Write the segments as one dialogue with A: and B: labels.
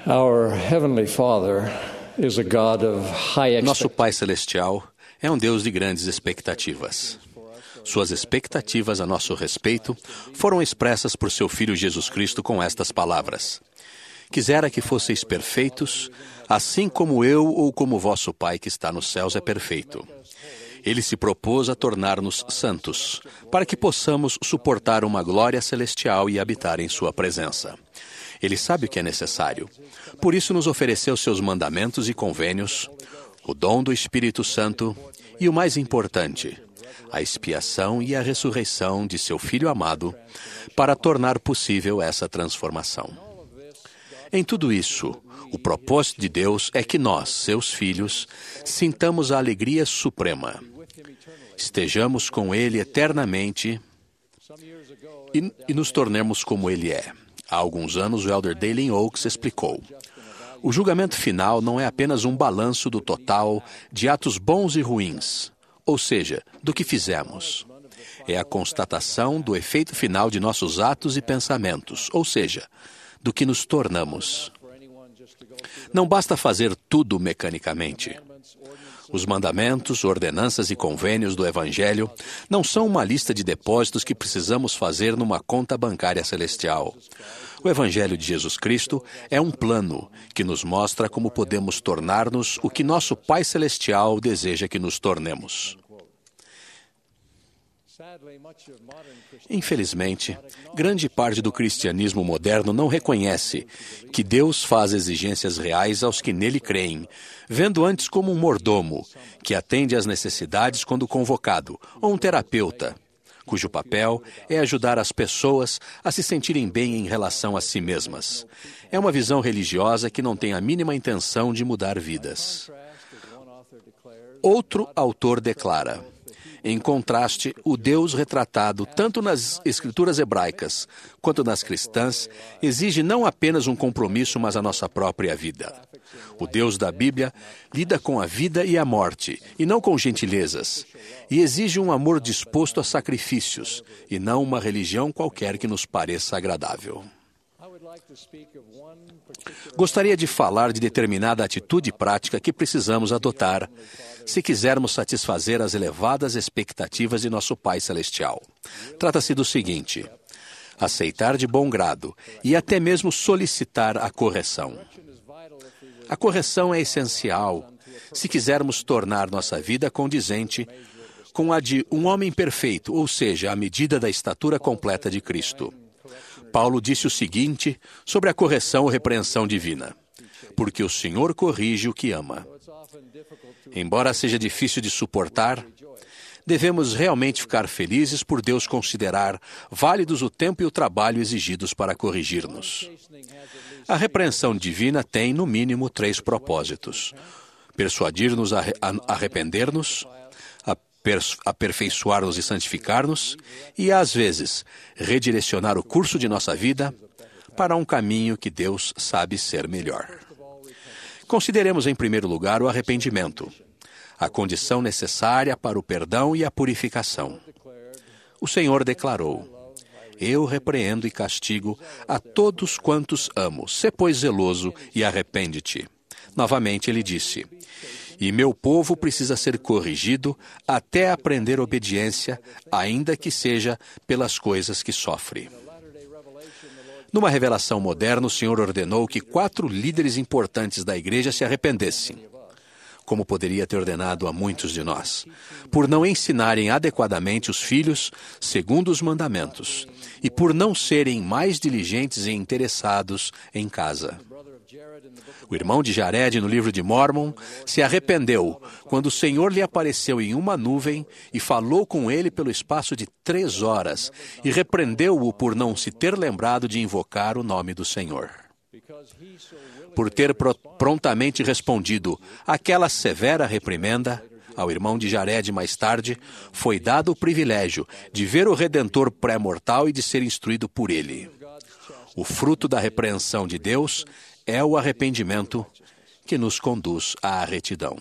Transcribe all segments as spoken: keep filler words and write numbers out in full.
A: Our Heavenly Father is a God of high
B: Nosso
A: expectations.
B: Pai Celestial é um Deus de grandes expectativas. Suas expectativas a nosso respeito foram expressas por seu Filho Jesus Cristo com estas palavras: Quisera que fosseis perfeitos, assim como eu ou como vosso Pai que está nos céus é perfeito. Ele se propôs a tornar-nos santos, para que possamos suportar uma glória celestial e habitar em sua presença. Ele sabe o que é necessário. Por isso nos ofereceu seus mandamentos e convênios, o dom do Espírito Santo e, o mais importante, a expiação e a ressurreição de seu Filho amado, para tornar possível essa transformação. Em tudo isso, o propósito de Deus é que nós, seus filhos, sintamos a alegria suprema. Estejamos com Ele eternamente e, e nos tornemos como Ele é. Há alguns anos, o elder Dalen Oaks explicou: o julgamento final não é apenas um balanço do total de atos bons e ruins, ou seja, do que fizemos. É a constatação do efeito final de nossos atos e pensamentos, ou seja, do que nos tornamos. Não basta fazer tudo mecanicamente. Os mandamentos, ordenanças e convênios do Evangelho não são uma lista de depósitos que precisamos fazer numa conta bancária celestial. O Evangelho de Jesus Cristo é um plano que nos mostra como podemos tornar-nos o que nosso Pai Celestial deseja que nos tornemos. Infelizmente, grande parte do cristianismo moderno não reconhece que Deus faz exigências reais aos que nele creem, vendo antes como um mordomo, que atende às necessidades quando convocado, ou um terapeuta, cujo papel é ajudar as pessoas a se sentirem bem em relação a si mesmas. É uma visão religiosa que não tem a mínima intenção de mudar vidas. Outro autor declara: em contraste, o Deus retratado tanto nas escrituras hebraicas quanto nas cristãs exige não apenas um compromisso, mas a nossa própria vida. O Deus da Bíblia lida com a vida e a morte, e não com gentilezas, e exige um amor disposto a sacrifícios, e não uma religião qualquer que nos pareça agradável. Gostaria de falar de determinada atitude prática que precisamos adotar se quisermos satisfazer as elevadas expectativas de nosso Pai Celestial. Trata-se do seguinte: aceitar de bom grado e até mesmo solicitar a correção. A correção é essencial se quisermos tornar nossa vida condizente com a de um homem perfeito, ou seja, à medida da estatura completa de Cristo. Paulo disse o seguinte sobre a correção ou repreensão divina: porque o Senhor corrige o que ama. Embora seja difícil de suportar, devemos realmente ficar felizes por Deus considerar válidos o tempo e o trabalho exigidos para corrigir-nos. A repreensão divina tem, no mínimo, três propósitos: persuadir-nos a arrepender-nos, aperfeiçoar-nos e santificar-nos, e, às vezes, redirecionar o curso de nossa vida para um caminho que Deus sabe ser melhor. Consideremos, em primeiro lugar, o arrependimento, a condição necessária para o perdão e a purificação. O Senhor declarou: eu repreendo e castigo a todos quantos amo. Sê, pois, zeloso e arrepende-te. Novamente ele disse: e meu povo precisa ser corrigido até aprender obediência, ainda que seja pelas coisas que sofre. Numa revelação moderna, o Senhor ordenou que quatro líderes importantes da igreja se arrependessem, como poderia ter ordenado a muitos de nós, por não ensinarem adequadamente os filhos segundo os mandamentos e por não serem mais diligentes e interessados em casa. O irmão de Jared, no livro de Mórmon, se arrependeu quando o Senhor lhe apareceu em uma nuvem e falou com ele pelo espaço de três horas e repreendeu-o por não se ter lembrado de invocar o nome do Senhor. Por ter pro- prontamente respondido àquela severa reprimenda, ao irmão de Jared mais tarde foi dado o privilégio de ver o Redentor pré-mortal e de ser instruído por ele. O fruto da repreensão de Deus é o arrependimento que nos conduz à retidão.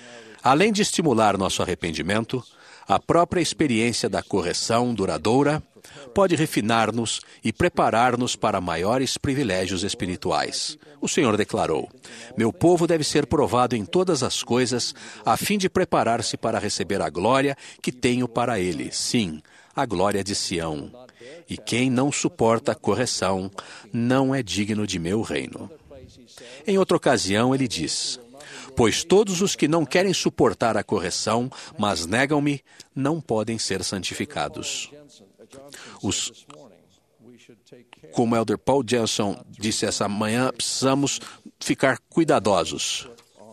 B: Além de estimular nosso arrependimento, a própria experiência da correção duradoura pode refinar-nos e preparar-nos para maiores privilégios espirituais. O Senhor declarou: meu povo deve ser provado em todas as coisas, a fim de preparar-se para receber a glória que tenho para ele. Sim, a glória de Sião. E quem não suporta a correção não é digno de meu reino. Em outra ocasião, ele diz: pois todos os que não querem suportar a correção, mas negam-me, não podem ser santificados. Os, como o Elder Paul Jensen disse essa manhã, precisamos ficar cuidadosos.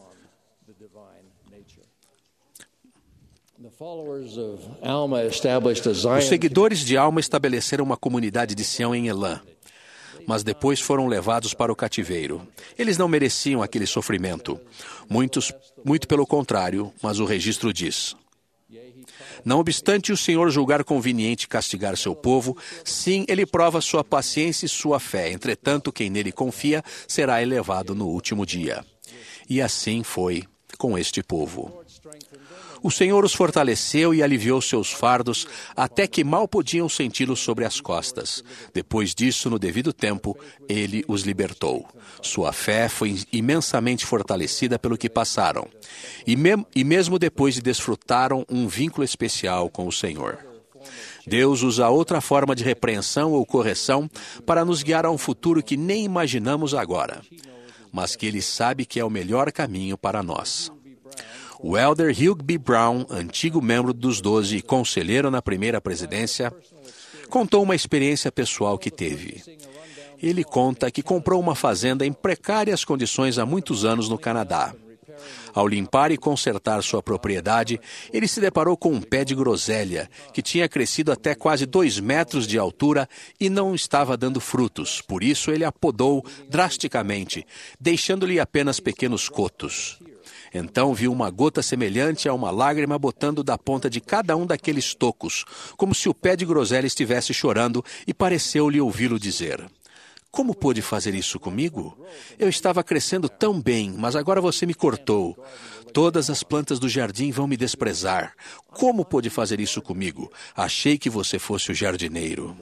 B: Os seguidores de Alma estabeleceram uma comunidade de Sião em Elã, mas depois foram levados para o cativeiro. Eles não mereciam aquele sofrimento. Muitos, muito pelo contrário, mas o registro diz: não obstante o Senhor julgar conveniente castigar seu povo, sim, ele prova sua paciência e sua fé. Entretanto, quem nele confia será elevado no último dia. E assim foi com este povo. O Senhor os fortaleceu e aliviou seus fardos, até que mal podiam senti-los sobre as costas. Depois disso, no devido tempo, ele os libertou. Sua fé foi imensamente fortalecida pelo que passaram, e, me- e mesmo depois de desfrutaram um vínculo especial com o Senhor. Deus usa outra forma de repreensão ou correção para nos guiar a um futuro que nem imaginamos agora, mas que Ele sabe que é o melhor caminho para nós. O Elder Hugh B. Brown, antigo membro dos Doze e conselheiro na primeira presidência, contou uma experiência pessoal que teve. Ele conta que comprou uma fazenda em precárias condições há muitos anos no Canadá. Ao limpar e consertar sua propriedade, ele se deparou com um pé de groselha, que tinha crescido até quase dois metros de altura e não estava dando frutos. Por isso, ele a podou drasticamente, deixando-lhe apenas pequenos cotos. Então viu uma gota semelhante a uma lágrima botando da ponta de cada um daqueles tocos, como se o pé de groselha estivesse chorando, e pareceu-lhe ouvi-lo dizer: como pôde fazer isso comigo? Eu estava crescendo tão bem, mas agora você me cortou. Todas as plantas do jardim vão me desprezar. Como pôde fazer isso comigo? Achei que você fosse o jardineiro.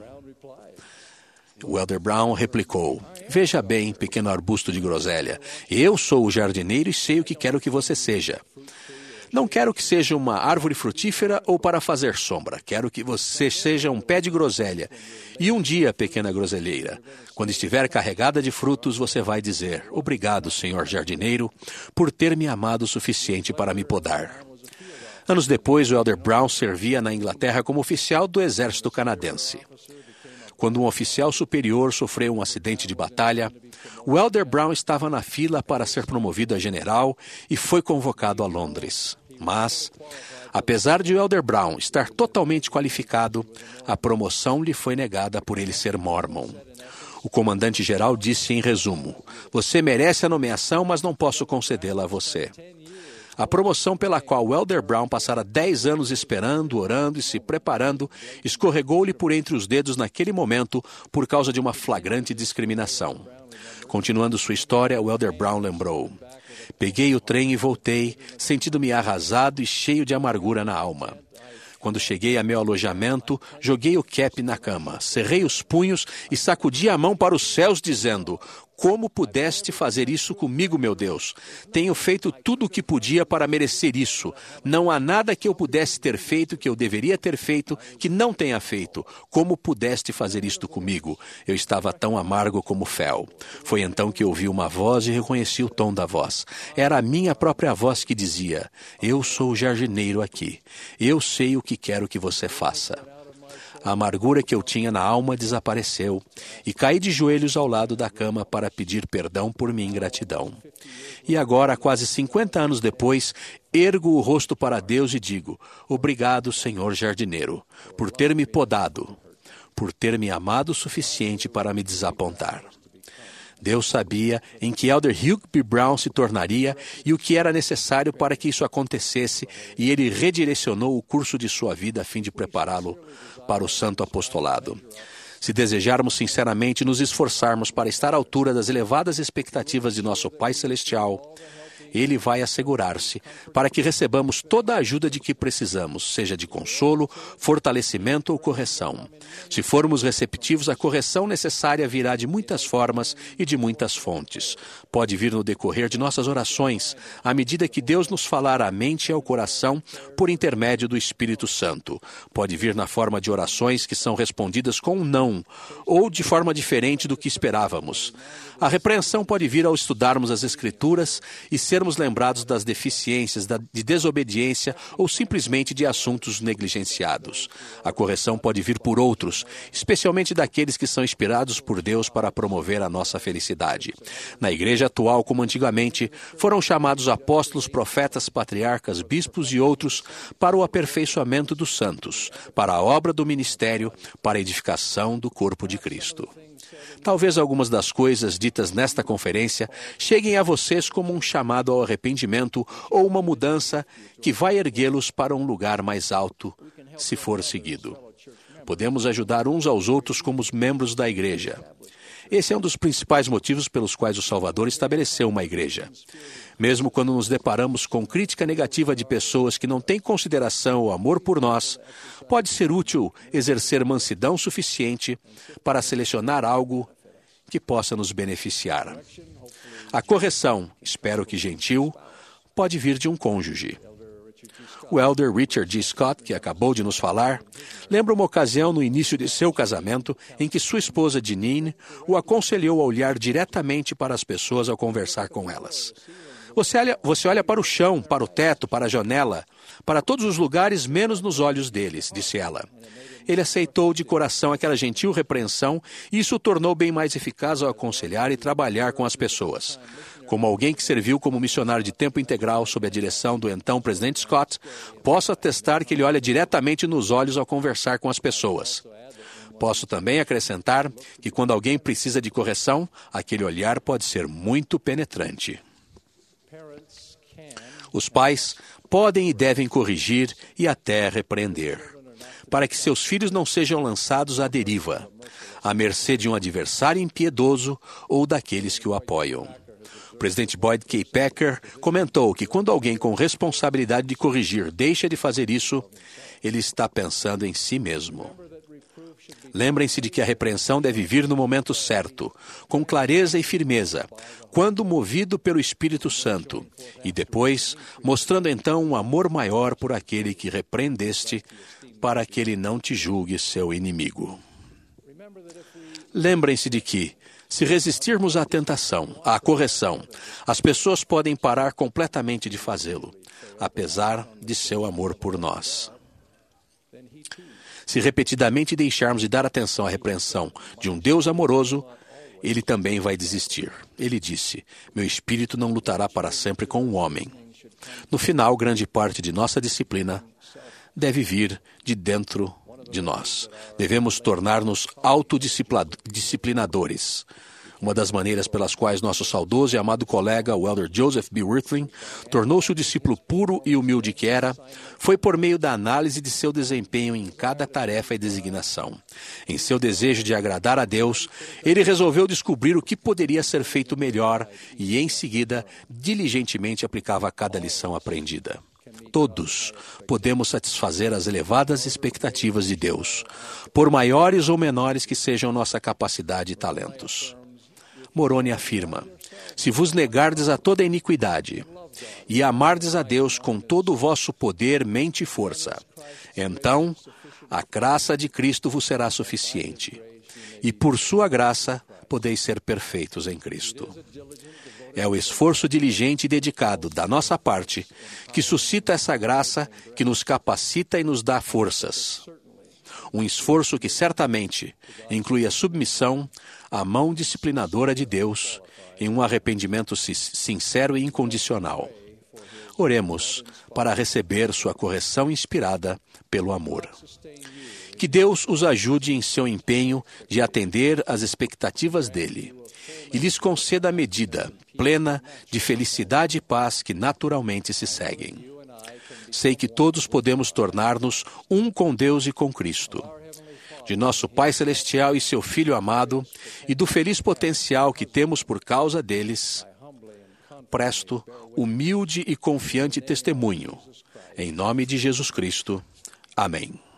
B: O Elder Brown replicou: veja bem, pequeno arbusto de groselha, eu sou o jardineiro e sei o que quero que você seja. Não quero que seja uma árvore frutífera ou para fazer sombra. Quero que você seja um pé de groselha. E um dia, pequena groselheira, quando estiver carregada de frutos, você vai dizer: obrigado, senhor jardineiro, por ter me amado o suficiente para me podar. Anos depois, o Elder Brown servia na Inglaterra como oficial do exército canadense. Quando um oficial superior sofreu um acidente de batalha, o Elder Brown estava na fila para ser promovido a general e foi convocado a Londres. Mas, apesar de o Elder Brown estar totalmente qualificado, a promoção lhe foi negada por ele ser mórmon. O comandante-geral disse em resumo: você merece a nomeação, mas não posso concedê-la a você. A promoção pela qual o Elder Brown passara dez anos esperando, orando e se preparando, escorregou-lhe por entre os dedos naquele momento por causa de uma flagrante discriminação. Continuando sua história, o Elder Brown lembrou: peguei o trem e voltei, sentindo-me arrasado e cheio de amargura na alma. Quando cheguei a meu alojamento, joguei o cap na cama, cerrei os punhos e sacudi a mão para os céus, dizendo: como pudeste fazer isso comigo, meu Deus? Tenho feito tudo o que podia para merecer isso. Não há nada que eu pudesse ter feito, que eu deveria ter feito, que não tenha feito. Como pudeste fazer isto comigo? Eu estava tão amargo como fel. Foi então que ouvi uma voz e reconheci o tom da voz. Era a minha própria voz que dizia: eu sou o jardineiro aqui. Eu sei o que quero que você faça. A amargura que eu tinha na alma desapareceu e caí de joelhos ao lado da cama para pedir perdão por minha ingratidão. E agora, quase cinquenta anos depois, ergo o rosto para Deus e digo: obrigado, Senhor jardineiro, por ter me podado, por ter me amado o suficiente para me desapontar. Deus sabia em que Elder Hugh B. Brown se tornaria e o que era necessário para que isso acontecesse, e Ele redirecionou o curso de sua vida a fim de prepará-lo para o santo apostolado. Se desejarmos sinceramente nos esforçarmos para estar à altura das elevadas expectativas de nosso Pai Celestial, Ele vai assegurar-se para que recebamos toda a ajuda de que precisamos, seja de consolo, fortalecimento ou correção. Se formos receptivos, a correção necessária virá de muitas formas e de muitas fontes. Pode vir no decorrer de nossas orações, à medida que Deus nos falar à mente e ao coração por intermédio do Espírito Santo. Pode vir na forma de orações que são respondidas com um não, ou de forma diferente do que esperávamos. A repreensão pode vir ao estudarmos as Escrituras e sermos lembrados das deficiências, de desobediência ou simplesmente de assuntos negligenciados. A correção pode vir por outros, especialmente daqueles que são inspirados por Deus para promover a nossa felicidade. Na igreja atual, como antigamente, foram chamados apóstolos, profetas, patriarcas, bispos e outros para o aperfeiçoamento dos santos, para a obra do ministério, para a edificação do corpo de Cristo. Talvez algumas das coisas ditas nesta conferência cheguem a vocês como um chamado ao arrependimento ou uma mudança que vai erguê-los para um lugar mais alto, se for seguido. Podemos ajudar uns aos outros como os membros da igreja. Esse é um dos principais motivos pelos quais o Salvador estabeleceu uma igreja. Mesmo quando nos deparamos com crítica negativa de pessoas que não têm consideração ou amor por nós, pode ser útil exercer mansidão suficiente para selecionar algo que possa nos beneficiar. A correção, espero que gentil, pode vir de um cônjuge. O elder Richard G. Scott, que acabou de nos falar, lembra uma ocasião no início de seu casamento em que sua esposa Jeanine o aconselhou a olhar diretamente para as pessoas ao conversar com elas. Você olha, você olha para o chão, para o teto, para a janela, para todos os lugares menos nos olhos deles, disse ela. Ele aceitou de coração aquela gentil repreensão e isso o tornou bem mais eficaz ao aconselhar e trabalhar com as pessoas. Como alguém que serviu como missionário de tempo integral sob a direção do então presidente Scott, posso atestar que ele olha diretamente nos olhos ao conversar com as pessoas. Posso também acrescentar que quando alguém precisa de correção, aquele olhar pode ser muito penetrante. Os pais podem e devem corrigir e até repreender, para que seus filhos não sejam lançados à deriva, à mercê de um adversário impiedoso ou daqueles que o apoiam. O presidente Boyd K. Packer comentou que quando alguém com responsabilidade de corrigir deixa de fazer isso, ele está pensando em si mesmo. Lembrem-se de que a repreensão deve vir no momento certo, com clareza e firmeza, quando movido pelo Espírito Santo, e depois, mostrando então um amor maior por aquele que repreendeste, para que ele não te julgue seu inimigo. Lembrem-se de que, se resistirmos à tentação, à correção, as pessoas podem parar completamente de fazê-lo, apesar de seu amor por nós. Se repetidamente deixarmos de dar atenção à repreensão de um Deus amoroso, ele também vai desistir. Ele disse, meu espírito não lutará para sempre com um homem. No final, grande parte de nossa disciplina deve vir de dentro de nós. Devemos tornar-nos autodisciplinadores. Uma das maneiras pelas quais nosso saudoso e amado colega, o elder Joseph B. Wirtling, tornou-se o discípulo puro e humilde que era, foi por meio da análise de seu desempenho em cada tarefa e designação. Em seu desejo de agradar a Deus, ele resolveu descobrir o que poderia ser feito melhor e, em seguida, diligentemente aplicava cada lição aprendida. Todos podemos satisfazer as elevadas expectativas de Deus, por maiores ou menores que sejam nossa capacidade e talentos. Moroni afirma, se vos negardes a toda iniquidade e amardes a Deus com todo o vosso poder, mente e força, então a graça de Cristo vos será suficiente, e por sua graça podeis ser perfeitos em Cristo. É o esforço diligente e dedicado da nossa parte que suscita essa graça que nos capacita e nos dá forças. Um esforço que certamente inclui a submissão à mão disciplinadora de Deus em um arrependimento sincero e incondicional. Oremos para receber sua correção inspirada pelo amor. Que Deus os ajude em seu empenho de atender às expectativas dele e lhes conceda a medida plena de felicidade e paz que naturalmente se seguem. Sei que todos podemos tornar-nos um com Deus e com Cristo, de nosso Pai Celestial e seu Filho amado, e do feliz potencial que temos por causa deles, presto, humilde e confiante testemunho. Em nome de Jesus Cristo. Amém.